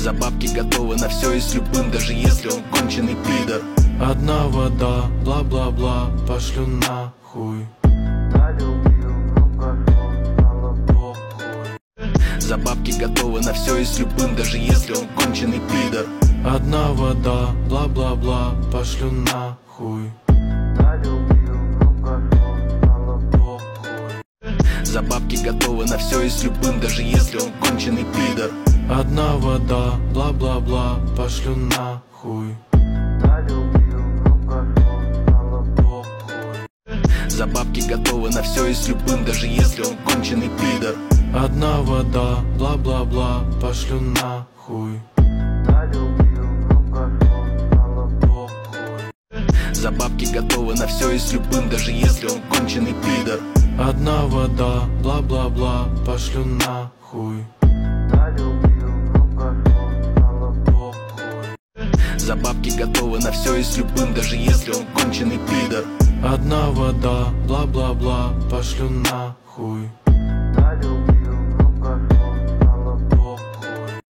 За бабки готовы на все и с любым, даже если он конченый пидор. Одна вода, бла-бла-бла, пошлю нахуй. За бабки готовы на все и с любым, даже если он конченый пидор. Одна вода, бла-бла-бла, пошлю нахуй. За бабки готовы на все и с любым, даже если он конченый пидор. Одна вода, бла-бла-бла, пошлю нахуй. За бабки готовы на все и с любым, даже если он конченый пидор. Одна вода, бла-бла-бла, пошлю нахуй. За бабки готовы на все и с любым, даже если он конченый пидор. Одна вода, бла-бла-бла, пошлю нахуй. За бабки готовы на все и с любым, даже если он конченый пидор. Одна вода, бла-бла-бла, пошлю нахуй.